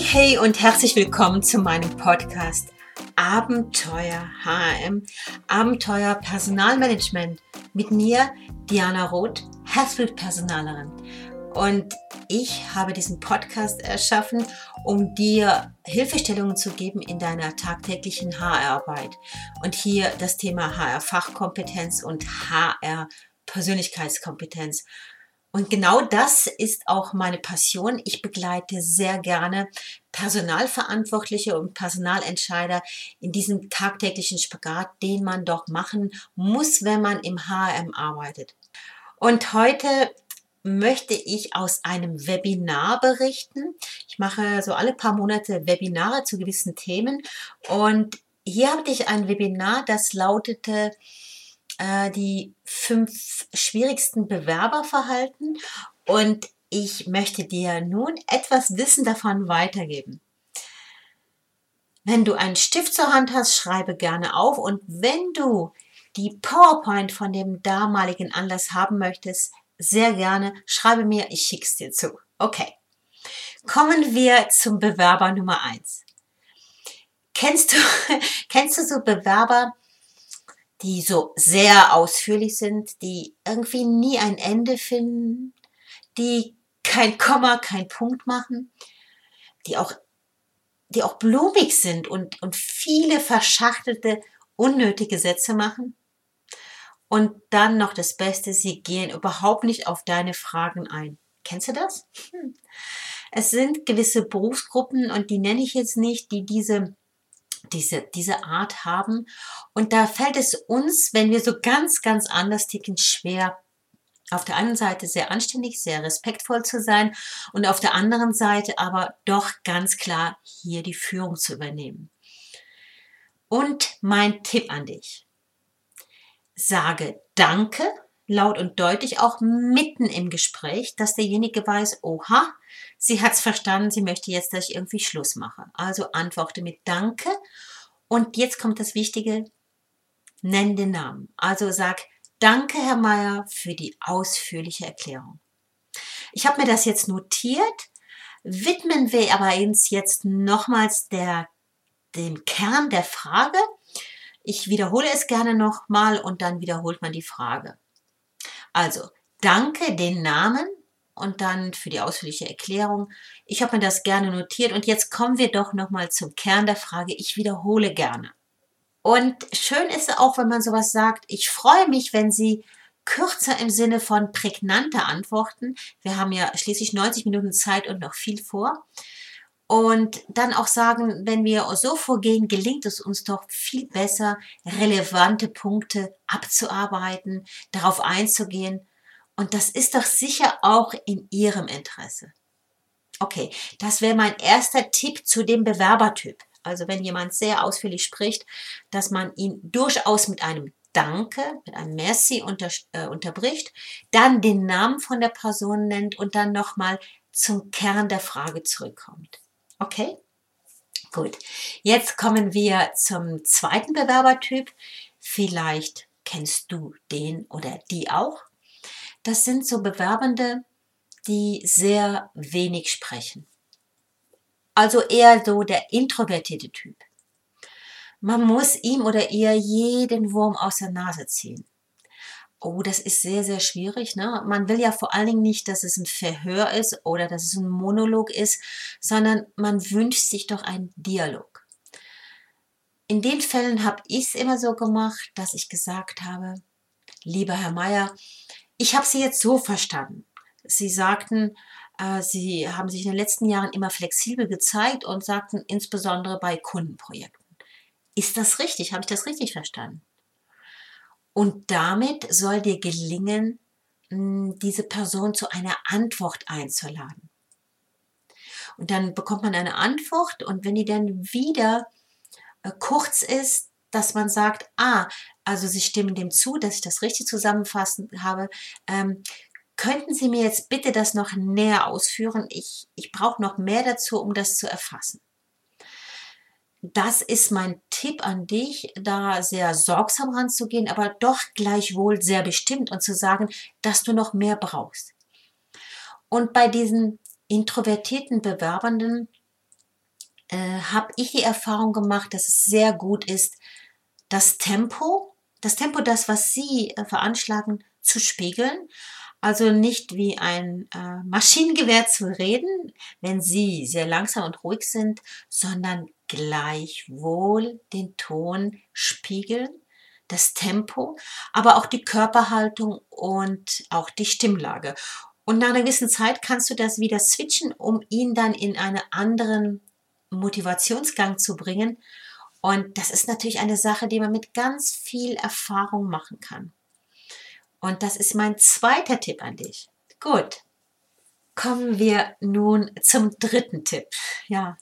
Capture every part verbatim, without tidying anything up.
Hey und herzlich willkommen zu meinem Podcast Abenteuer H R M, Abenteuer Personalmanagement mit mir, Diana Roth, Herzblut-Personalerin. Und ich habe diesen Podcast erschaffen, um dir Hilfestellungen zu geben in deiner tagtäglichen H R-Arbeit. Und hier das Thema H R-Fachkompetenz und H R-Persönlichkeitskompetenz. Und genau das ist auch meine Passion. Ich begleite sehr gerne Personalverantwortliche und Personalentscheider in diesem tagtäglichen Spagat, den man doch machen muss, wenn man im H R M arbeitet. Und heute möchte ich aus einem Webinar berichten. Ich mache so alle paar Monate Webinare zu gewissen Themen. Und hier hatte ich ein Webinar, das lautete die fünf schwierigsten Bewerberverhalten, und ich möchte dir nun etwas Wissen davon weitergeben. Wenn du einen Stift zur Hand hast, schreibe gerne auf, und wenn du die PowerPoint von dem damaligen Anlass haben möchtest, sehr gerne, schreibe mir, ich schick's dir zu. Okay, kommen wir zum Bewerber Nummer eins. Kennst du, kennst du so Bewerber, die so sehr ausführlich sind, die irgendwie nie ein Ende finden, die kein Komma, kein Punkt machen, die auch, die auch blumig sind und, und viele verschachtelte, unnötige Sätze machen? Und dann noch das Beste, sie gehen überhaupt nicht auf deine Fragen ein. Kennst du das? Hm. Es sind gewisse Berufsgruppen, und die nenne ich jetzt nicht, die diese diese, diese Art haben. Und da fällt es uns, wenn wir so ganz, ganz anders ticken, schwer, auf der einen Seite sehr anständig, sehr respektvoll zu sein und auf der anderen Seite aber doch ganz klar hier die Führung zu übernehmen. Und mein Tipp an dich: Sage Danke laut und deutlich, auch mitten im Gespräch, dass derjenige weiß, oha, sie hat es verstanden, sie möchte jetzt, dass ich irgendwie Schluss mache. Also antworte mit Danke. Und jetzt kommt das Wichtige: Nenn den Namen. Also sag: Danke, Herr Meier, für die ausführliche Erklärung. Ich habe mir das jetzt notiert. Widmen wir aber uns jetzt nochmals der, dem Kern der Frage. Ich wiederhole es gerne nochmal und dann wiederholt man die Frage. Also, danke, den Namen und dann für die ausführliche Erklärung. Ich habe mir das gerne notiert, und jetzt kommen wir doch nochmal zum Kern der Frage. Ich wiederhole gerne. Und schön ist es auch, wenn man sowas sagt: Ich freue mich, wenn Sie kürzer im Sinne von prägnanter antworten. Wir haben ja schließlich neunzig Minuten Zeit und noch viel vor. Und dann auch sagen, wenn wir so vorgehen, gelingt es uns doch viel besser, relevante Punkte abzuarbeiten, darauf einzugehen. Und das ist doch sicher auch in Ihrem Interesse. Okay, das wäre mein erster Tipp zu dem Bewerbertyp. Also wenn jemand sehr ausführlich spricht, dass man ihn durchaus mit einem Danke, mit einem Merci unter, äh, unterbricht, dann den Namen von der Person nennt und dann nochmal zum Kern der Frage zurückkommt. Okay? Gut. Jetzt kommen wir zum zweiten Bewerbertyp. Vielleicht kennst du den oder die auch. Das sind so Bewerbende, die sehr wenig sprechen. Also eher so der introvertierte Typ. Man muss ihm oder ihr jeden Wurm aus der Nase ziehen. Oh, das ist sehr, sehr schwierig, ne? Man will ja vor allen Dingen nicht, dass es ein Verhör ist oder dass es ein Monolog ist, sondern man wünscht sich doch einen Dialog. In den Fällen habe ich es immer so gemacht, dass ich gesagt habe: Lieber Herr Meier, ich habe Sie jetzt so verstanden. Sie sagten, äh, Sie haben sich in den letzten Jahren immer flexibel gezeigt und sagten insbesondere bei Kundenprojekten. Ist das richtig? Habe ich das richtig verstanden? Und damit soll dir gelingen, diese Person zu einer Antwort einzuladen. Und dann bekommt man eine Antwort, und wenn die dann wieder äh, kurz ist, dass man sagt, ah, also Sie stimmen dem zu, dass ich das richtig zusammenfassen habe, ähm, könnten Sie mir jetzt bitte das noch näher ausführen? Ich, ich brauche noch mehr dazu, um das zu erfassen. Das ist mein Tipp an dich, da sehr sorgsam ranzugehen, aber doch gleichwohl sehr bestimmt und zu sagen, dass du noch mehr brauchst. Und bei diesen introvertierten Bewerbenden äh, habe ich die Erfahrung gemacht, dass es sehr gut ist, das Tempo, das Tempo, das, was Sie äh, veranschlagen, zu spiegeln. Also nicht wie ein äh, Maschinengewehr zu reden, wenn Sie sehr langsam und ruhig sind, sondern gleichwohl den Ton spiegeln, das Tempo, aber auch die Körperhaltung und auch die Stimmlage. Und nach einer gewissen Zeit kannst du das wieder switchen, um ihn dann in einen anderen Motivationsgang zu bringen. Und das ist natürlich eine Sache, die man mit ganz viel Erfahrung machen kann. Und das ist mein zweiter Tipp an dich. Gut, kommen wir nun zum dritten Tipp. Ja,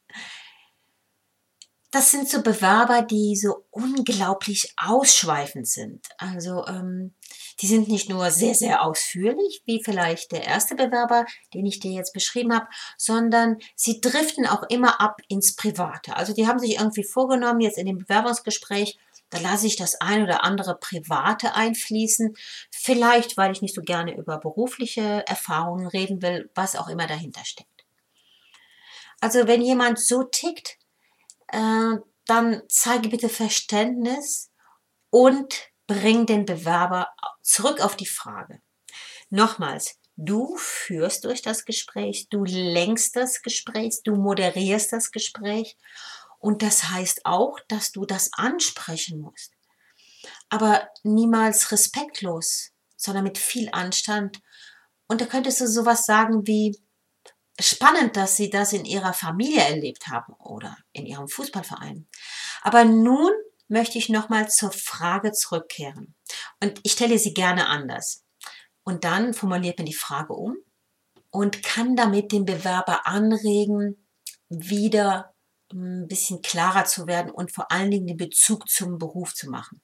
das sind so Bewerber, die so unglaublich ausschweifend sind. Also ähm, die sind nicht nur sehr, sehr ausführlich, wie vielleicht der erste Bewerber, den ich dir jetzt beschrieben habe, sondern sie driften auch immer ab ins Private. Also die haben sich irgendwie vorgenommen, jetzt in dem Bewerbungsgespräch, da lasse ich das ein oder andere Private einfließen. Vielleicht, weil ich nicht so gerne über berufliche Erfahrungen reden will, was auch immer dahinter steckt. Also wenn jemand so tickt, äh, dann zeige bitte Verständnis und bring den Bewerber zurück auf die Frage. Nochmals, du führst durch das Gespräch, du lenkst das Gespräch, du moderierst das Gespräch und das heißt auch, dass du das ansprechen musst. Aber niemals respektlos, sondern mit viel Anstand. Und da könntest du sowas sagen wie, spannend, dass Sie das in Ihrer Familie erlebt haben oder in Ihrem Fußballverein. Aber nun möchte ich nochmal zur Frage zurückkehren. Und ich stelle sie gerne anders. Und dann formuliert man die Frage um und kann damit den Bewerber anregen, wieder ein bisschen klarer zu werden und vor allen Dingen den Bezug zum Beruf zu machen.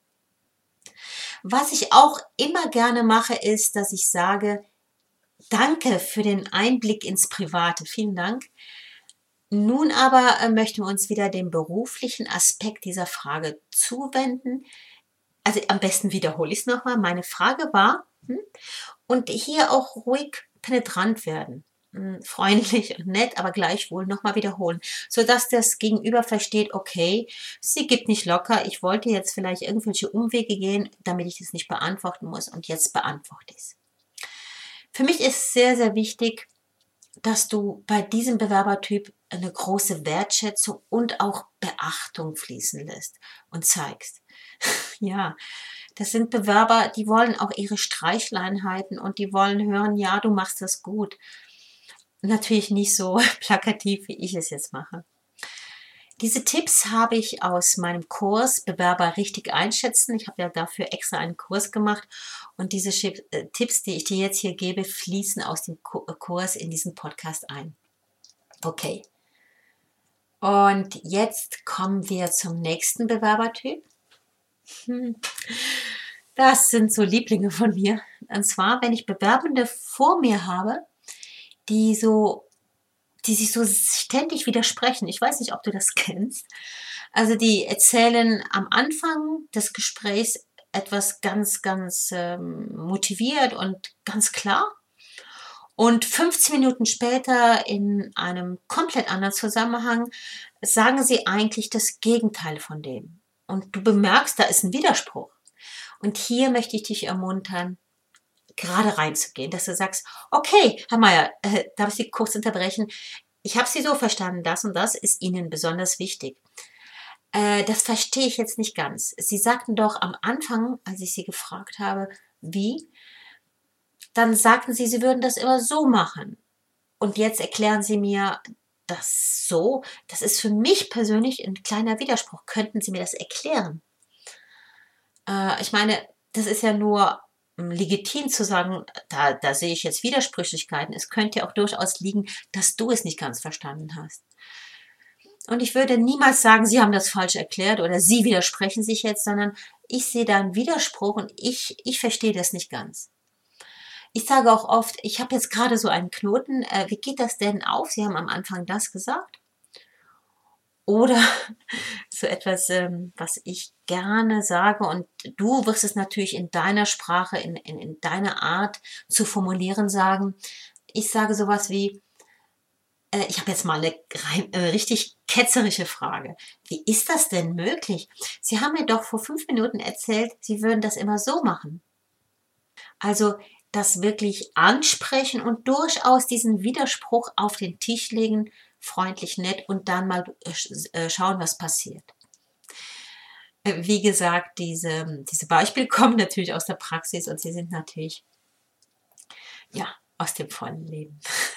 Was ich auch immer gerne mache, ist, dass ich sage, danke für den Einblick ins Private. Vielen Dank. Nun aber äh, möchten wir uns wieder dem beruflichen Aspekt dieser Frage zuwenden. Also am besten wiederhole ich es nochmal. Meine Frage war, hm, und hier auch ruhig penetrant werden. Hm, freundlich und nett, aber gleichwohl nochmal wiederholen, sodass das Gegenüber versteht, okay, sie gibt nicht locker, ich wollte jetzt vielleicht irgendwelche Umwege gehen, damit ich das nicht beantworten muss und jetzt beantworte ich es. Für mich ist sehr, sehr wichtig, dass du bei diesem Bewerbertyp eine große Wertschätzung und auch Beachtung fließen lässt und zeigst. Ja, das sind Bewerber, die wollen auch ihre Streichleinheiten und die wollen hören, ja, du machst das gut. Natürlich nicht so plakativ, wie ich es jetzt mache. Diese Tipps habe ich aus meinem Kurs Bewerber richtig einschätzen. Ich habe ja dafür extra einen Kurs gemacht und diese Tipps, die ich dir jetzt hier gebe, fließen aus dem Kurs in diesen Podcast ein. Okay. Und jetzt kommen wir zum nächsten Bewerbertyp. Das sind so Lieblinge von mir. Und zwar, wenn ich Bewerbende vor mir habe, die so die sich so ständig widersprechen. Ich weiß nicht, ob du das kennst. Also die erzählen am Anfang des Gesprächs etwas ganz, ganz ähm, motiviert und ganz klar. Und fünfzehn Minuten später in einem komplett anderen Zusammenhang sagen sie eigentlich das Gegenteil von dem. Und du bemerkst, da ist ein Widerspruch. Und hier möchte ich dich ermuntern, gerade reinzugehen, dass du sagst, okay, Herr Meier, äh, darf ich Sie kurz unterbrechen? Ich habe Sie so verstanden, das und das ist Ihnen besonders wichtig. Äh, das verstehe ich jetzt nicht ganz. Sie sagten doch am Anfang, als ich Sie gefragt habe, wie, dann sagten Sie, Sie würden das immer so machen. Und jetzt erklären Sie mir das so. Das ist für mich persönlich ein kleiner Widerspruch. Könnten Sie mir das erklären? Äh, ich meine, das ist ja nur legitim zu sagen, da, da sehe ich jetzt Widersprüchlichkeiten. Es könnte ja auch durchaus liegen, dass du es nicht ganz verstanden hast. Und ich würde niemals sagen, Sie haben das falsch erklärt oder Sie widersprechen sich jetzt, sondern ich sehe da einen Widerspruch und ich, ich verstehe das nicht ganz. Ich sage auch oft, ich habe jetzt gerade so einen Knoten, äh, wie geht das denn auf? Sie haben am Anfang das gesagt. Oder so etwas, ähm, was ich gerne sage und du wirst es natürlich in deiner Sprache, in, in, in deiner Art zu formulieren sagen. Ich sage sowas wie, Äh, ich habe jetzt mal eine rein, äh, richtig ketzerische Frage. Wie ist das denn möglich? Sie haben mir doch vor fünf Minuten erzählt, Sie würden das immer so machen. Also das wirklich ansprechen und durchaus diesen Widerspruch auf den Tisch legen, freundlich nett und dann mal äh, sch- äh, schauen, was passiert. Äh, Wie gesagt, diese, diese Beispiele kommen natürlich aus der Praxis und sie sind natürlich, ja, aus dem vollen Leben.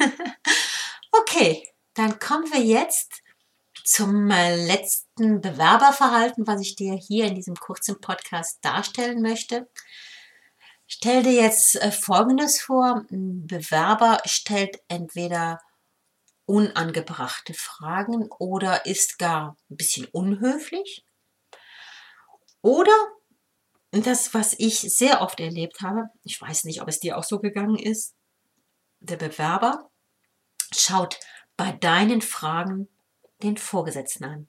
Okay, dann kommen wir jetzt zum äh, letzten Bewerberverhalten, was ich dir hier in diesem kurzen Podcast darstellen möchte. Stell dir jetzt äh, Folgendes vor. Ein Bewerber stellt entweder unangebrachte Fragen oder ist gar ein bisschen unhöflich. Oder das, was ich sehr oft erlebt habe, ich weiß nicht, ob es dir auch so gegangen ist, der Bewerber schaut bei deinen Fragen den Vorgesetzten an.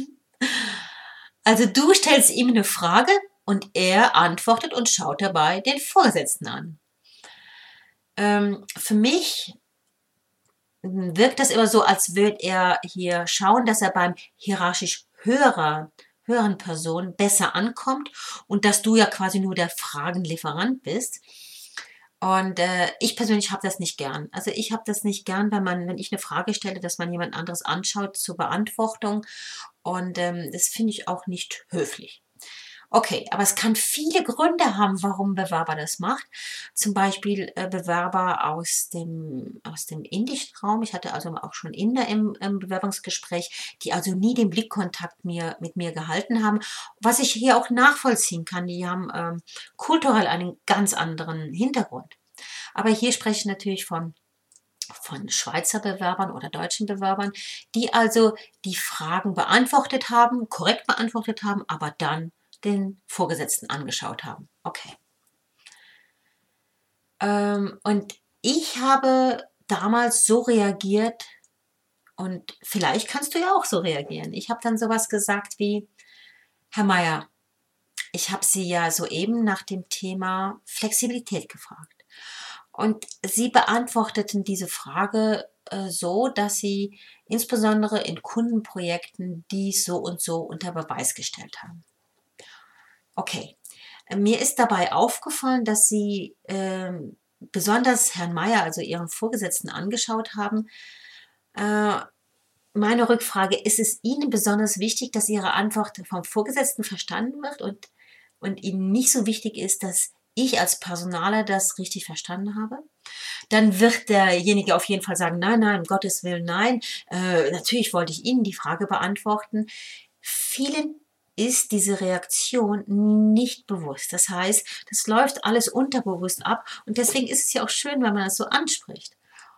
Also du stellst ihm eine Frage und er antwortet und schaut dabei den Vorgesetzten an. Ähm, für mich wirkt das immer so, als würde er hier schauen, dass er beim hierarchisch höherer, höheren Person besser ankommt und dass du ja quasi nur der Fragenlieferant bist. Und äh, ich persönlich habe das nicht gern. Also ich habe das nicht gern, wenn man, wenn ich eine Frage stelle, dass man jemand anderes anschaut zur Beantwortung. Und ähm, das finde ich auch nicht höflich. Okay, aber es kann viele Gründe haben, warum ein Bewerber das macht. Zum Beispiel äh, Bewerber aus dem, aus dem indischen Raum. Ich hatte also auch schon Inder im, im Bewerbungsgespräch, die also nie den Blickkontakt mir, mit mir gehalten haben. Was ich hier auch nachvollziehen kann, die haben ähm, kulturell einen ganz anderen Hintergrund. Aber hier spreche ich natürlich von von Schweizer Bewerbern oder deutschen Bewerbern, die also die Fragen beantwortet haben, korrekt beantwortet haben, aber dann den Vorgesetzten angeschaut haben. Okay. Ähm, und ich habe damals so reagiert und vielleicht kannst du ja auch so reagieren. Ich habe dann sowas gesagt wie, Herr Meier, ich habe Sie ja soeben nach dem Thema Flexibilität gefragt. Und Sie beantworteten diese Frage äh, so, dass Sie insbesondere in Kundenprojekten dies so und so unter Beweis gestellt haben. Okay, mir ist dabei aufgefallen, dass Sie ähm, besonders Herrn Meier, also Ihren Vorgesetzten, angeschaut haben. Äh, Meine Rückfrage, ist es Ihnen besonders wichtig, dass Ihre Antwort vom Vorgesetzten verstanden wird und, und Ihnen nicht so wichtig ist, dass ich als Personaler das richtig verstanden habe? Dann wird derjenige auf jeden Fall sagen, nein, nein, um Gottes Willen, nein. Äh, natürlich wollte ich Ihnen die Frage beantworten. Vielen ist diese Reaktion nicht bewusst. Das heißt, das läuft alles unterbewusst ab und deswegen ist es ja auch schön, wenn man das so anspricht.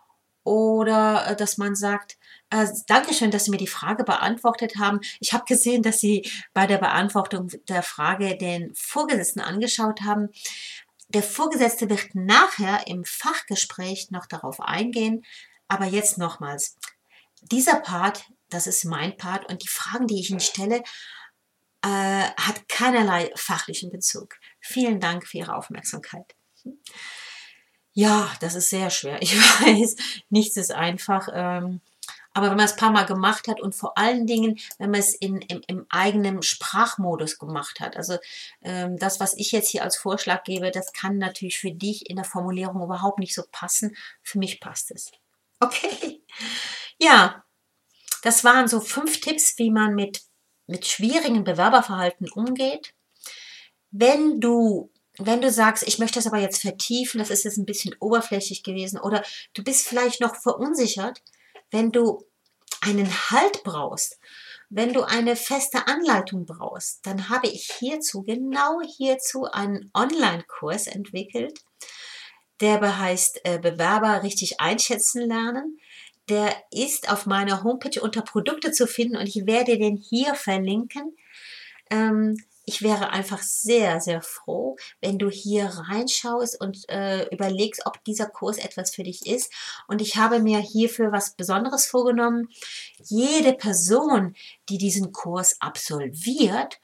Oder äh, dass man sagt, äh, Dankeschön, dass Sie mir die Frage beantwortet haben. Ich habe gesehen, dass Sie bei der Beantwortung der Frage den Vorgesetzten angeschaut haben. Der Vorgesetzte wird nachher im Fachgespräch noch darauf eingehen. Aber jetzt nochmals, dieser Part, das ist mein Part und die Fragen, die ich Ihnen stelle, äh, hat keinerlei fachlichen Bezug. Vielen Dank für Ihre Aufmerksamkeit. Ja, das ist sehr schwer. Ich weiß, nichts ist einfach. Ähm, aber wenn man es ein paar Mal gemacht hat und vor allen Dingen, wenn man es in, im, im eigenen Sprachmodus gemacht hat, also ähm, das, was ich jetzt hier als Vorschlag gebe, das kann natürlich für dich in der Formulierung überhaupt nicht so passen. Für mich passt es. Okay, ja, das waren so fünf Tipps, wie man mit, mit schwierigen Bewerberverhalten umgeht. Wenn du, wenn du sagst, ich möchte das aber jetzt vertiefen, das ist jetzt ein bisschen oberflächlich gewesen oder du bist vielleicht noch verunsichert, wenn du einen Halt brauchst, wenn du eine feste Anleitung brauchst, dann habe ich hierzu, genau hierzu einen Online-Kurs entwickelt, der heißt äh, Bewerber richtig einschätzen lernen. Der ist auf meiner Homepage unter Produkte zu finden und ich werde den hier verlinken. Ähm, ich wäre einfach sehr, sehr froh, wenn du hier reinschaust und äh, überlegst, ob dieser Kurs etwas für dich ist. Und ich habe mir hierfür was Besonderes vorgenommen. Jede Person, die diesen Kurs absolviert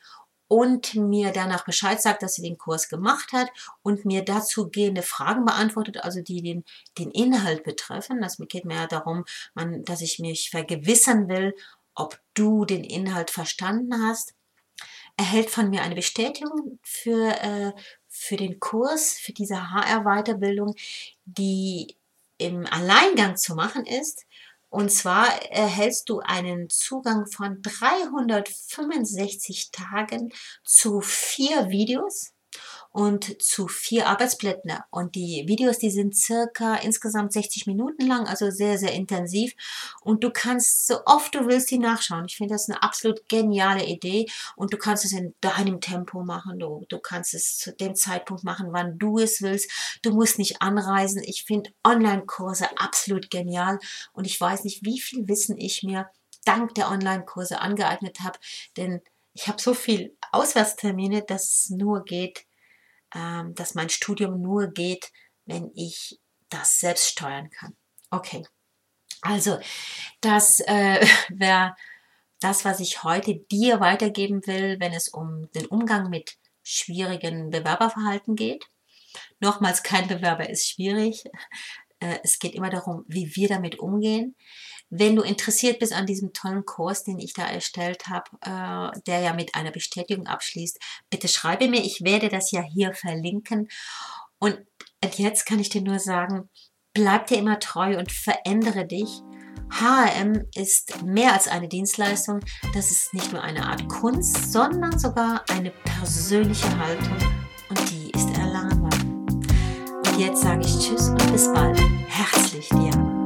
und mir danach Bescheid sagt, dass sie den Kurs gemacht hat und mir dazu gehende Fragen beantwortet, also die den, den Inhalt betreffen. Das geht mir ja darum, man, dass ich mich vergewissern will, ob du den Inhalt verstanden hast. Erhält von mir eine Bestätigung für, äh, für den Kurs, für diese H R-Weiterbildung, die im Alleingang zu machen ist. Und zwar erhältst du einen Zugang von dreihundertfünfundsechzig Tagen zu vier Videos und zu vier Arbeitsblättern. Und die Videos, die sind circa insgesamt sechzig Minuten lang, also sehr, sehr intensiv. Und du kannst so oft du willst die nachschauen. Ich finde das eine absolut geniale Idee. Und du kannst es in deinem Tempo machen. Du, du kannst es zu dem Zeitpunkt machen, wann du es willst. Du musst nicht anreisen. Ich finde Online-Kurse absolut genial. Und ich weiß nicht, wie viel Wissen ich mir dank der Online-Kurse angeeignet habe. Denn ich habe so viel Auswärtstermine, dass es nur geht, ähm, dass mein Studium nur geht, wenn ich das selbst steuern kann. Okay, also das äh, wäre das, was ich heute dir weitergeben will, wenn es um den Umgang mit schwierigen Bewerberverhalten geht. Nochmals, kein Bewerber ist schwierig. Äh, es geht immer darum, wie wir damit umgehen. Wenn du interessiert bist an diesem tollen Kurs, den ich da erstellt habe, äh, der ja mit einer Bestätigung abschließt, bitte schreibe mir. Ich werde das ja hier verlinken. Und jetzt kann ich dir nur sagen, bleib dir immer treu und verändere dich. H R M ist mehr als eine Dienstleistung. Das ist nicht nur eine Art Kunst, sondern sogar eine persönliche Haltung. Und die ist erlernbar. Und jetzt sage ich Tschüss und bis bald. Herzlich, Diana.